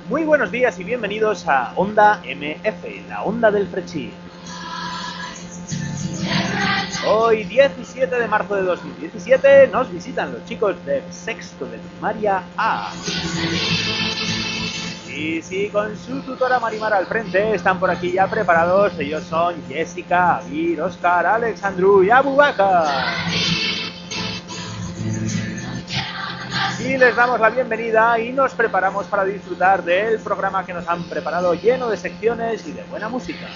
Muy buenos días y bienvenidos a Onda MF, la onda del Frechí. Hoy, 17 de marzo de 2017, nos visitan los chicos del sexto de primaria A. Y sí, con su tutora Marimar al frente, están por aquí ya preparados. Ellos son Jessica, Avir, Oscar, Alex, Andrew y Abubakar. Y les damos la bienvenida y nos preparamos para disfrutar del programa que nos han preparado, lleno de secciones y de buena música.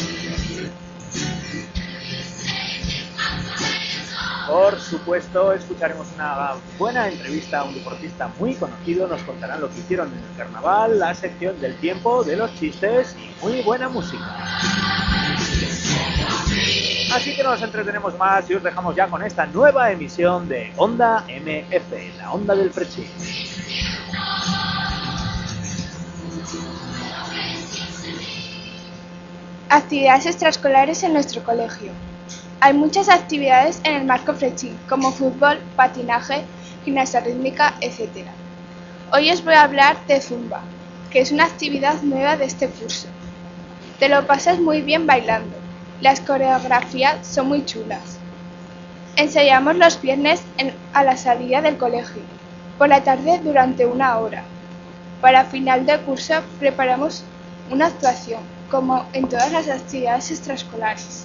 Por supuesto, escucharemos una buena entrevista a un deportista muy conocido, nos contarán lo que hicieron en el carnaval, la sección del tiempo, de los chistes y muy buena música. Así que no nos entretenemos más y os dejamos ya con esta nueva emisión de Onda MF, la onda del Frechí. Actividades extraescolares en nuestro colegio. Hay muchas actividades en el marco Frechí, como fútbol, patinaje, gimnasia rítmica, etc. Hoy os voy a hablar de Zumba, que es una actividad nueva de este curso. Te lo pasas muy bien bailando. Las coreografías son muy chulas. Ensayamos los viernes a la salida del colegio, por la tarde durante 1 hora. Para final de curso preparamos una actuación, como en todas las actividades extraescolares.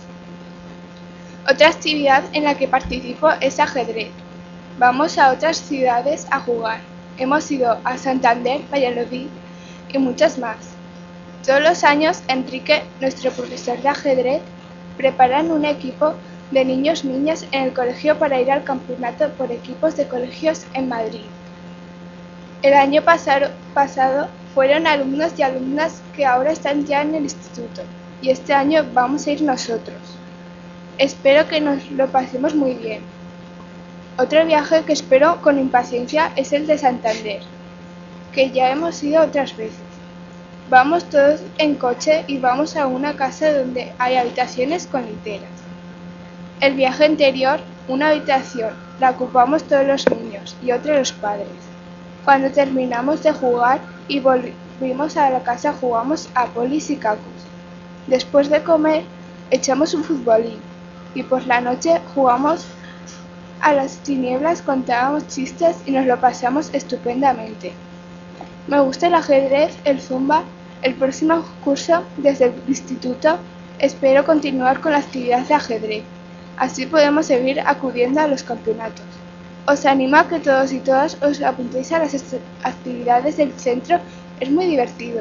Otra actividad en la que participo es ajedrez. Vamos a otras ciudades a jugar. Hemos ido a Santander, Valladolid y muchas más. Todos los años Enrique, nuestro profesor de ajedrez, preparan un equipo de niños y niñas en el colegio para ir al campeonato por equipos de colegios en Madrid. El año pasado fueron alumnos y alumnas que ahora están ya en el instituto y este año vamos a ir nosotros. Espero que nos lo pasemos muy bien. Otro viaje que espero con impaciencia es el de Santander, que ya hemos ido otras veces. Vamos todos en coche y vamos a una casa donde hay habitaciones con literas. El viaje anterior, una habitación, la ocupamos todos los niños y otra los padres. Cuando terminamos de jugar y volvimos a la casa jugamos a polis y cacos. Después de comer, echamos un futbolín y por la noche jugamos a las tinieblas, contábamos chistes y nos lo pasamos estupendamente. Me gusta el ajedrez, el zumba. El próximo curso, desde el instituto, espero continuar con la actividad de ajedrez. Así podemos seguir acudiendo a los campeonatos. Os animo a que todos y todas os apuntéis a las actividades del centro, es muy divertido.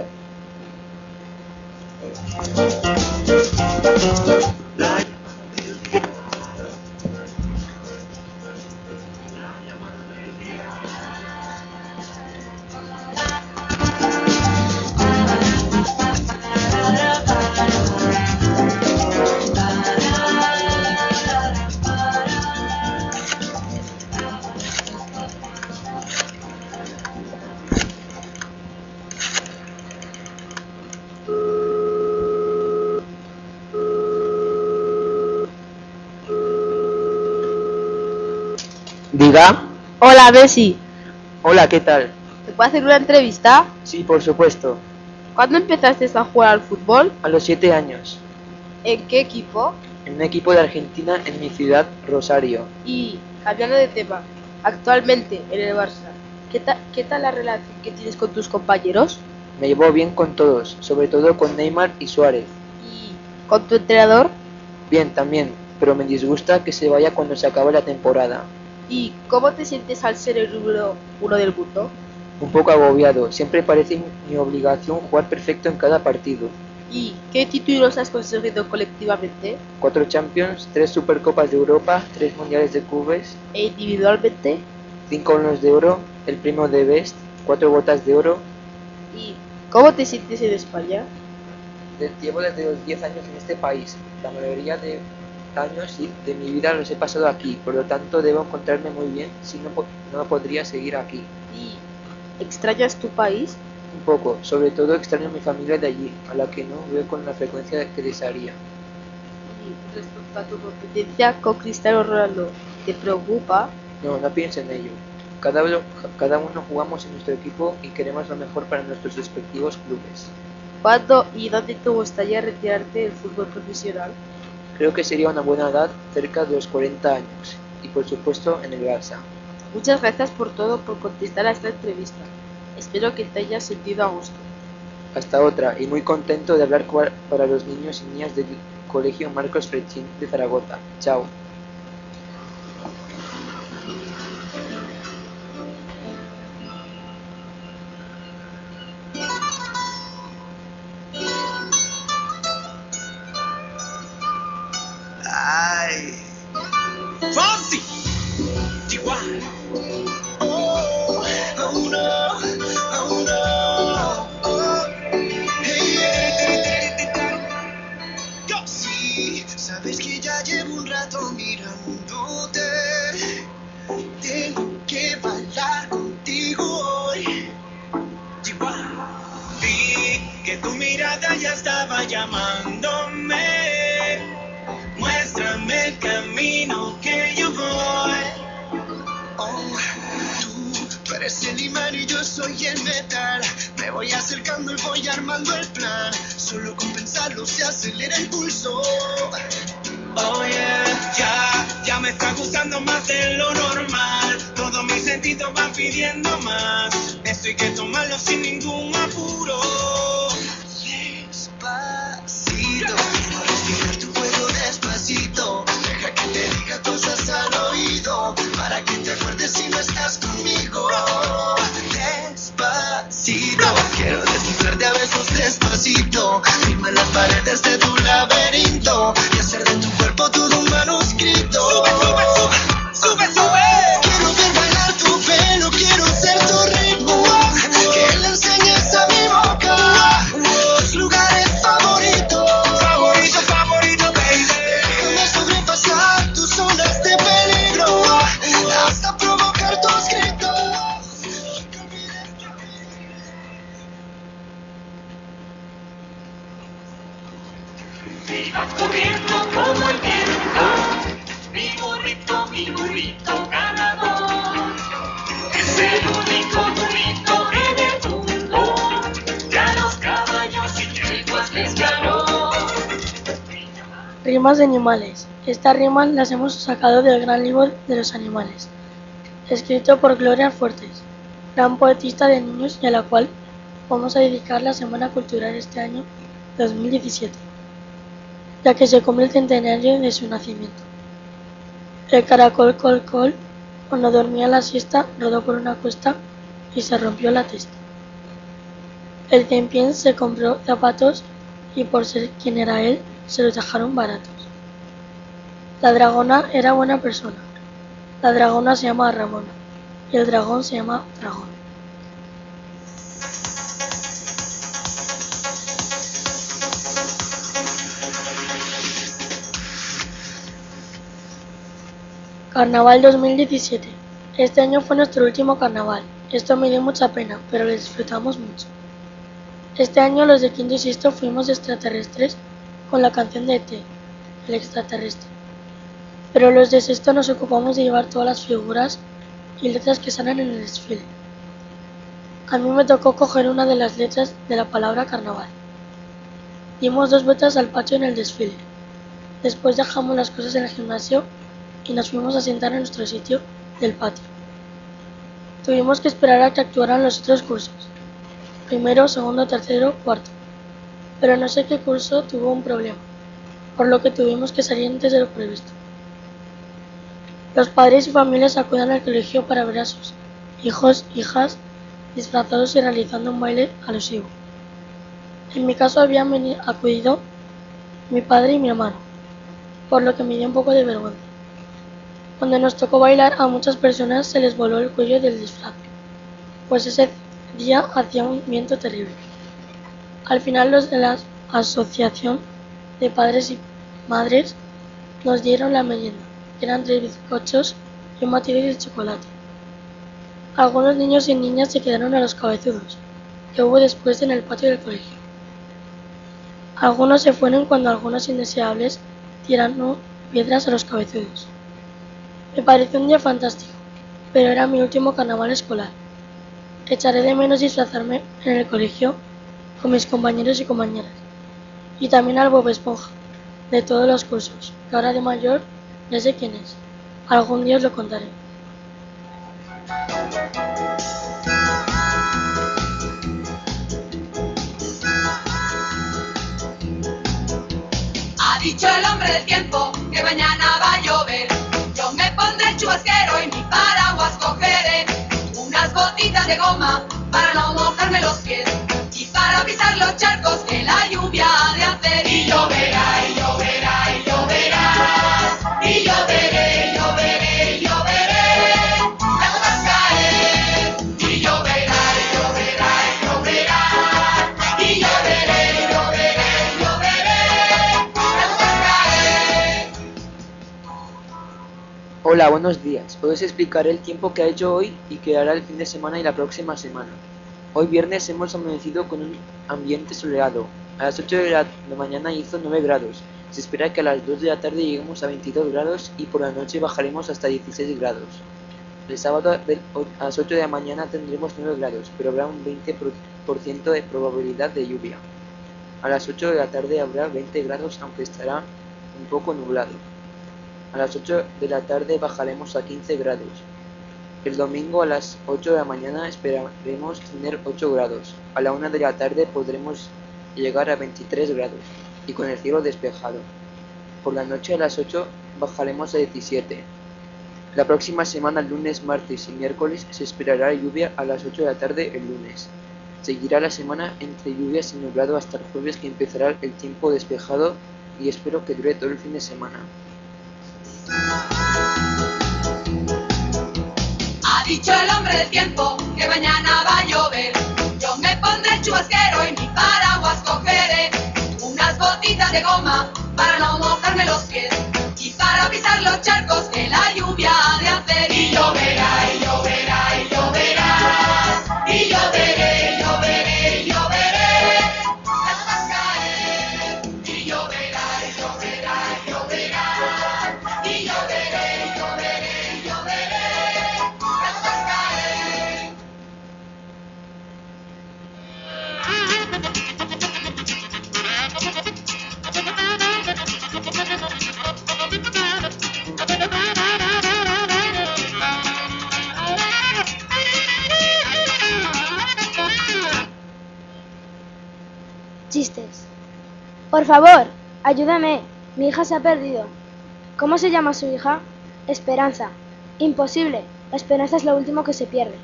Diga. Hola, Bessie. Hola, ¿qué tal? ¿Te puedo hacer una entrevista? Sí, por supuesto. ¿Cuándo empezaste a jugar al fútbol? A los 7 años. ¿En qué equipo? En un equipo de Argentina en mi ciudad, Rosario. Y, cambiando de tema, actualmente en el Barça, ¿qué tal la relación que tienes con tus compañeros? Me llevo bien con todos, sobre todo con Neymar y Suárez. ¿Y con tu entrenador? Bien, también, pero me disgusta que se vaya cuando se acabe la temporada. ¿Y cómo te sientes al ser el número 1 del mundo? Un poco agobiado, siempre parece mi obligación jugar perfecto en cada partido. ¿Y qué títulos has conseguido colectivamente? 4 Champions, 3 Supercopas de Europa, 3 Mundiales de Clubes, ¿E individualmente? 5 Balones de Oro, el premio de Best, 4 Botas de Oro. ¿Y cómo te sientes en España? Llevo desde los 10 años en este país. La mayoría de años de mi vida los he pasado aquí, por lo tanto debo encontrarme muy bien, si no podría seguir aquí. ¿Y extrañas tu país? Un poco, sobre todo extraño a mi familia de allí, a la que no veo con la frecuencia que desearía. Y respecto a tu competencia con Cristiano Ronaldo, ¿te preocupa? No, no pienso en ello. Cada uno jugamos en nuestro equipo y queremos lo mejor para nuestros respectivos clubes. ¿Cuándo y dónde te gustaría retirarte del fútbol profesional? Creo que sería una buena edad, cerca de los 40 años, y por supuesto en el Barça. Muchas gracias por todo, por contestar a esta entrevista. Espero que te hayas sentido a gusto. Hasta otra, y muy contento de hablar para los niños y niñas del Colegio Marcos Frechín de Zaragoza. Chao. Ay. Fonsi. Chihuahua. Oh, oh no, oh no. Oh. Hey, yo sí, sabes que ya llevo un rato mirándote. Tengo que bailar contigo hoy. Chihuahua. Vi que tu mirada ya estaba llamándome. Muéstrame el camino que yo voy. Oh, tú eres el imán y yo soy el metal. Me voy acercando y voy armando el plan. Solo con pensarlo se acelera el pulso. Oh yeah, ya me está gustando más de lo normal. Todos mis sentidos van pidiendo más. Esto hay que tomarlo sin ningún apuro. Despacito, quiero respirar tu fuego despacito. Deja que te diga cosas al oído, para que te acuerdes si no estás conmigo. Despacito, quiero desnudarte a besos despacito. Firma las paredes de tu laberinto y hacer de tu cuerpo todo un manuscrito. Sube, sube, sube, sube, sube. Quiero ver bailar tu pelo, quiero ser tu ritmo. Que le enseñes a mi boca tus lugares favoritos. Favorito, favorito, baby. Déjame sobrepasar tus zonas de peligro hasta provocar tus gritos. Sigas corriendo como el viento, mi burrito ganador. Es el único burrito en el mundo, ya los caballos y yeguas les ganó. Rimas de animales. Estas rimas las hemos sacado del gran libro de los animales, escrito por Gloria Fuertes, gran poetista de niños y a la cual vamos a dedicar la Semana Cultural este año 2017, ya que se cumple el centenario de su nacimiento. El caracol col col, cuando dormía la siesta, rodó por una cuesta y se rompió la testa. El Cienpiés se compró zapatos y por ser quien era él, se los dejaron baratos. La dragona era buena persona. La dragona se llama Ramona y el dragón se llama Dragón. Carnaval 2017. Este año fue nuestro último carnaval. Esto me dio mucha pena, pero lo disfrutamos mucho. Este año los de quinto y sexto fuimos extraterrestres con la canción de E.T., el extraterrestre. Pero los de sexto nos ocupamos de llevar todas las figuras y letras que salen en el desfile. A mí me tocó coger una de las letras de la palabra carnaval. Dimos 2 vueltas al patio en el desfile. Después dejamos las cosas en el gimnasio y nos fuimos a sentar en nuestro sitio del patio. Tuvimos que esperar a que actuaran los otros cursos, primero, segundo, tercero, cuarto, pero no sé qué curso tuvo un problema, por lo que tuvimos que salir antes de lo previsto. Los padres y familias acuden al colegio para ver a sus hijos, hijas, disfrazados y realizando un baile alusivo. En mi caso habían acudido mi padre y mi hermano, por lo que me dio un poco de vergüenza. Cuando nos tocó bailar, a muchas personas se les voló el cuello del disfraz, pues ese día hacía un viento terrible. Al final los de la asociación de padres y madres nos dieron la merienda, que eran 3 bizcochos y un batido de chocolate. Algunos niños y niñas se quedaron a los cabezudos, que hubo después en el patio del colegio. Algunos se fueron cuando algunos indeseables tiraron piedras a los cabezudos. Me pareció un día fantástico. pero era mi último carnaval escolar. Echaré de menos disfrazarme en el colegio con mis compañeros y compañeras. Y también al Bob Esponja, de todos los cursos, que ahora de mayor ya sé quién es. Algún día os lo contaré. Ha dicho el hombre del tiempo que mañana va a llover. Yo me pondré el chubasquero y mi paraguas cogeré. Unas botitas de goma para no mojarme los pies. Y para pisar los charcos que la lluvia ha de hacer. Y lloverá, y lloverá, y lloverá. Y lloveré, y lloveré, y lloveré. Las gotas caer. Y lloverá, y lloverá, y lloverá. Y lloveré, y lloveré, y lloveré. Las gotas caer. Hola, buenos días. Os explicaré el tiempo que ha hecho hoy y que hará el fin de semana y la próxima semana. Hoy viernes hemos amanecido con un ambiente soleado. A las 8 de la mañana hizo 9 grados. Se espera que a las 2 de la tarde lleguemos a 22 grados y por la noche bajaremos hasta 16 grados. El sábado a las 8 de la mañana tendremos 9 grados, pero habrá un 20% de probabilidad de lluvia. A las 8 de la tarde habrá 20 grados, aunque estará un poco nublado. A las 8 de la tarde bajaremos a 15 grados. El domingo a las 8 de la mañana esperaremos tener 8 grados. A la 1 de la tarde podremos llegar a 23 grados y con el cielo despejado. Por la noche a las 8 bajaremos a 17. La próxima semana, lunes, martes y miércoles, se esperará lluvia a las 8 de la tarde el lunes. Seguirá la semana entre lluvias y nublado hasta el jueves, que empezará el tiempo despejado y espero que dure todo el fin de semana. Ha dicho el hombre del tiempo que mañana va a llover. Yo me pondré el chubasquero y mi paraguas cogeré. Unas botitas de goma para no mojarme los pies. Y para pisar los charcos que la lluvia ha de hacer. Y lloverá, y lloverá, y lloverá. Y lloveré, y lloveré, y lloveré. Las gotas caer. Y lloverá, y lloverá, y lloverá. Y lloveré, y lloveré, y lloveré. Las gotas caer. Chistes. Por favor, ayúdame. Mi hija se ha perdido. ¿Cómo se llama su hija? Esperanza. Imposible. La esperanza es lo último que se pierde.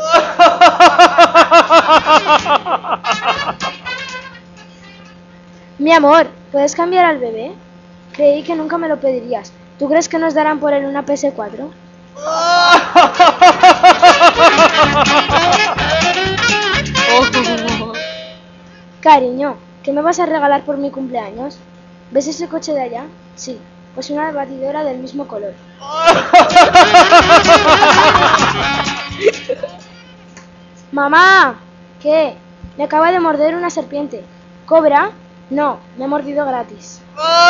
Mi amor, ¿puedes cambiar al bebé? Creí que nunca me lo pedirías. ¿Tú crees que nos darán por él una PS4? Cariño, ¿qué me vas a regalar por mi cumpleaños? ¿Ves ese coche de allá? Sí, pues una batidora del mismo color. ¡Mamá! ¿Qué? Me acaba de morder una serpiente. ¿Cobra? No, me he mordido gratis.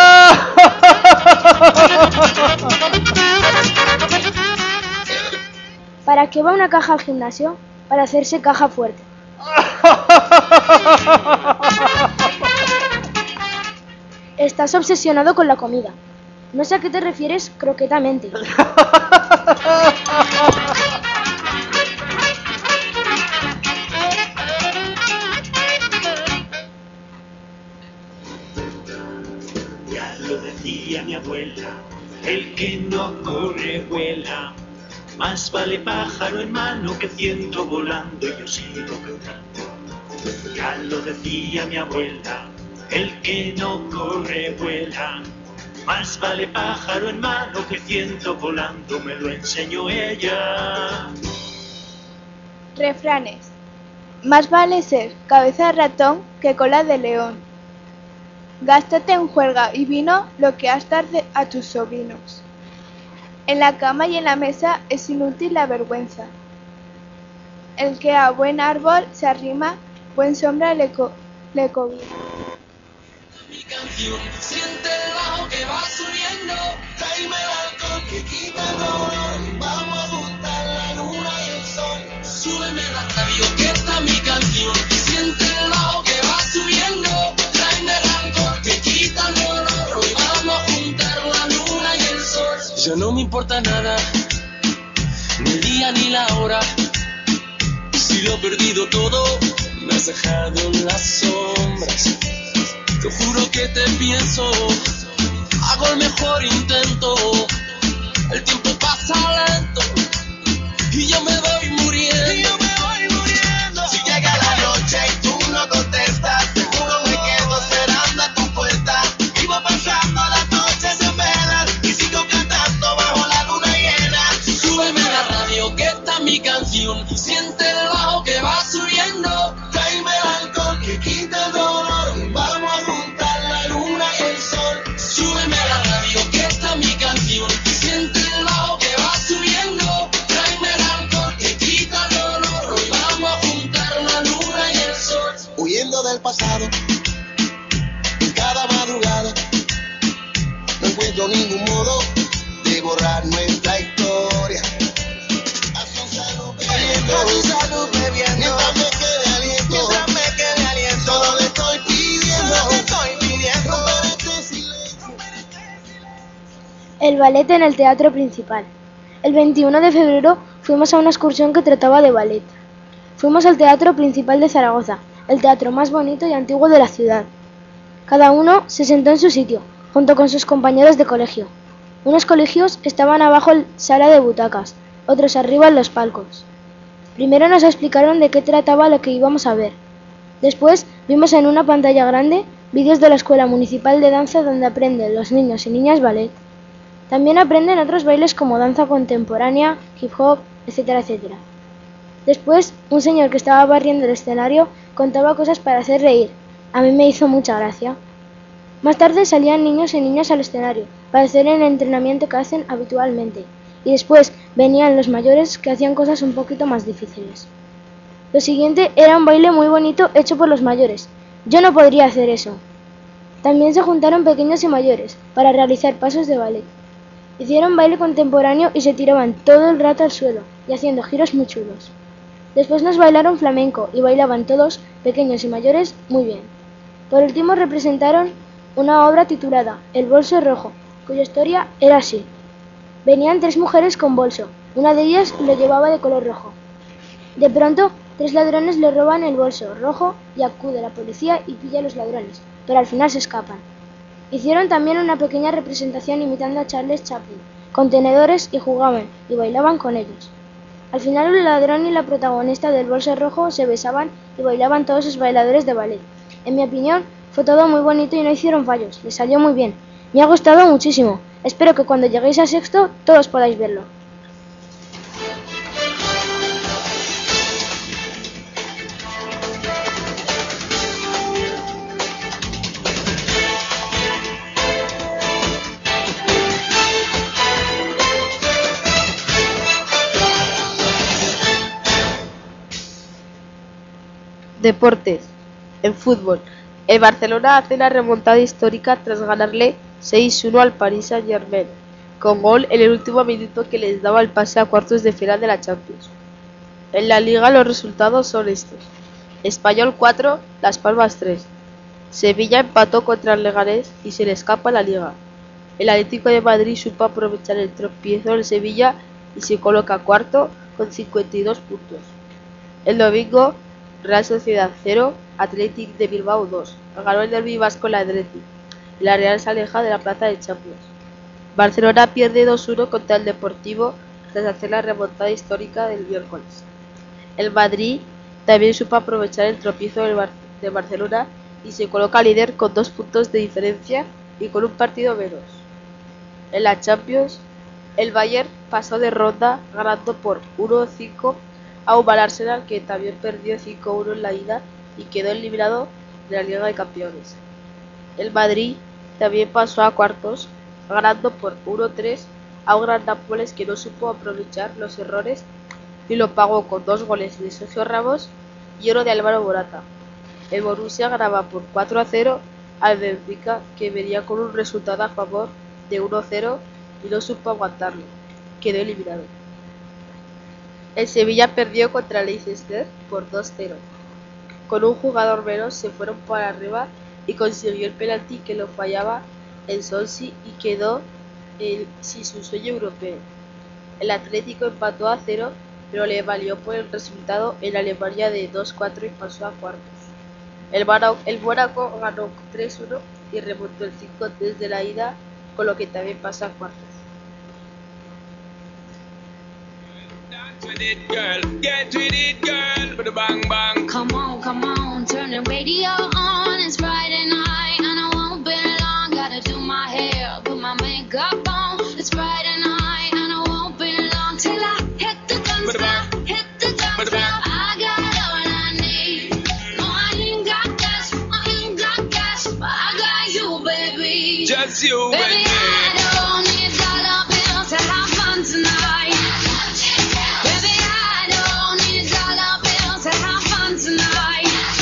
¿Para qué va una caja al gimnasio? Para hacerse caja fuerte. Estás obsesionado con la comida. No sé a qué te refieres croquetamente. Ya lo decía mi abuela, el que no corre vuela. Más vale pájaro en mano que ciento volando, y yo sigo cantando. Ya lo decía mi abuela, el que no corre vuela. Más vale pájaro en mano que ciento volando, me lo enseñó ella. Refranes. Más vale ser cabeza de ratón que cola de león. Gástate en juerga y vino lo que has de a tus sobrinos. En la cama y en la mesa es inútil la vergüenza. El que a buen árbol se arrima, buen sombra le cobija. Mi canción, siente el bajo que va subiendo, tráeme el alcohol que quita el dolor, vamos a botar la canción. Siente el bajo que va subiendo, tráeme el alcohol que quita el dolor. Hoy vamos a juntar la luna y el sol. Ya no me importa nada, ni el día ni la hora. Si lo he perdido todo, me has dejado en las sombras. Te juro que te pienso, hago el mejor intento. El tiempo pasa lento y yo me voy muriendo. Si llega la noche y tú no contestas, seguro me quedo esperando a tu puerta. Vivo pasando las noches en velas y sigo cantando bajo la luna llena. Súbeme la radio que está mi canción. Siente el bajo que va subiendo. Tráeme el alcohol que quita el dolor. Vamos a juntar la luna y el sol. Súbeme la radio que está mi canción. Siente el bajo que va subiendo. Tráeme el alcohol que quita el dolor. Hoy vamos a juntar la luna y el sol. Huyendo del pasado, en cada madrugada, no encuentro ningún modo de borrar nuestra historia. Haz un salud bebiendo, mientras me quede aliento, todo le estoy pidiendo, romper este silencio. El ballet en el teatro principal. El 21 de febrero fuimos a una excursión que trataba de ballet. Fuimos al Teatro Principal de Zaragoza, el teatro más bonito y antiguo de la ciudad. Cada uno se sentó en su sitio, junto con sus compañeros de colegio. Unos colegios estaban abajo en sala de butacas, otros arriba en los palcos. Primero nos explicaron de qué trataba lo que íbamos a ver. Después vimos en una pantalla grande vídeos de la Escuela Municipal de Danza donde aprenden los niños y niñas ballet. También aprenden otros bailes como danza contemporánea, hip hop, etcétera, etcétera. Después, un señor que estaba barriendo el escenario contaba cosas para hacer reír. A mí me hizo mucha gracia. Más tarde salían niños y niñas al escenario para hacer el entrenamiento que hacen habitualmente. Y después venían los mayores que hacían cosas un poquito más difíciles. Lo siguiente era un baile muy bonito hecho por los mayores. Yo no podría hacer eso. También se juntaron pequeños y mayores para realizar pasos de ballet. Hicieron baile contemporáneo y se tiraban todo el rato al suelo y haciendo giros muy chulos. Después nos bailaron flamenco y bailaban todos, pequeños y mayores, muy bien. Por último representaron una obra titulada El bolso rojo, cuya historia era así. Venían 3 mujeres con bolso, una de ellas lo llevaba de color rojo. De pronto, 3 ladrones le roban el bolso rojo y acude la policía y pilla a los ladrones, pero al final se escapan. Hicieron también una pequeña representación imitando a Charles Chaplin, con tenedores y jugaban y bailaban con ellos. Al final el ladrón y la protagonista del bolso rojo se besaban y bailaban todos los bailadores de ballet. En mi opinión, fue todo muy bonito y no hicieron fallos, les salió muy bien. Me ha gustado muchísimo. Espero que cuando lleguéis a sexto todos podáis verlo. Deportes. En fútbol, el Barcelona hace la remontada histórica tras ganarle 6-1 al Paris Saint-Germain, con gol en el último minuto que les daba el pase a cuartos de final de la Champions. En la Liga los resultados son estos: Español 4, Las Palmas 3. Sevilla empató contra el Leganés y se le escapa la Liga. El Atlético de Madrid supo aprovechar el tropiezo del Sevilla y se coloca cuarto con 52 puntos. El domingo, Real Sociedad 0, Athletic de Bilbao 2. Ganó el derbi vasco la Athletic. La Real se aleja de la plaza de Champions. Barcelona pierde 2-1 contra el Deportivo tras hacer la remontada histórica del miércoles. El Madrid también supo aprovechar el tropiezo de Barcelona y se coloca líder con 2 puntos de diferencia y con un partido menos. En la Champions, el Bayern pasó de ronda ganando por 1-5 a un Arsenal que también perdió 5-1 en la ida y quedó eliminado de la Liga de Campeones. El Madrid también pasó a cuartos ganando por 1-3 a un Gran Nápoles que no supo aprovechar los errores y lo pagó con 2 goles de Sergio Ramos y uno de Álvaro Morata. El Borussia ganaba por 4-0 al Benfica, que venía con un resultado a favor de 1-0 y no supo aguantarlo. Quedó eliminado. El Sevilla perdió contra el Leicester por 2-0. con un jugador menos se fueron para arriba y consiguió el penalti que lo fallaba en Swansea y quedó sin su sueño europeo. El Atlético empató a 0, pero le valió por el resultado en Alemania de 2-4 y pasó a cuartos. El Mónaco ganó 3-1 y remontó el 5-3 de la ida, con lo que también pasa a cuartos. Come on, turn the radio on. It's Friday night and I won't be long. Gotta do my hair, put my makeup on. It's Friday night and I won't be long till I hit the dance floor, hit the dance floor. I got all I need. No, I ain't got cash, but I got you, baby. Just you, baby. I don't need dollar bills to have fun tonight. Baby, I don't need dollar bills to have fun tonight.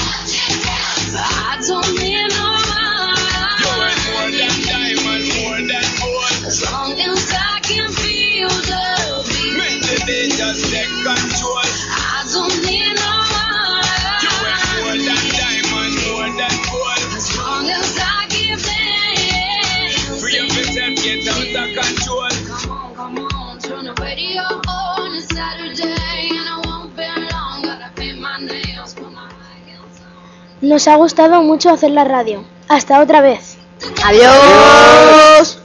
I don't need no money. You ain't more than diamond, more than gold. As long as I can feel the beat. Make the day just take control. I don't need no money. You ain't more than diamond, more than gold. As long as I give in. Free up yourself, get out of control. Come on, turn the radio on. It's Saturday and I won't be long. Gotta paint my nails, put my high heels on. Nos ha gustado mucho hacer la radio. Hasta otra vez. ¡Adiós!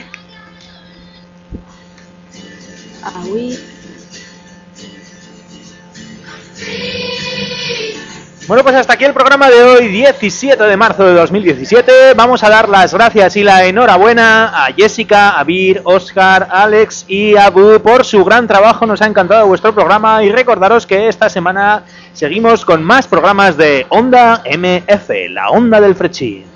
Bueno, pues hasta aquí el programa de hoy, 17 de marzo de 2017. Vamos a dar las gracias y la enhorabuena a Jessica, a Bir, Oscar, Alex y Abu por su gran trabajo. Nos ha encantado vuestro programa y recordaros que esta semana seguimos con más programas de Onda MF, la Onda del Frechi.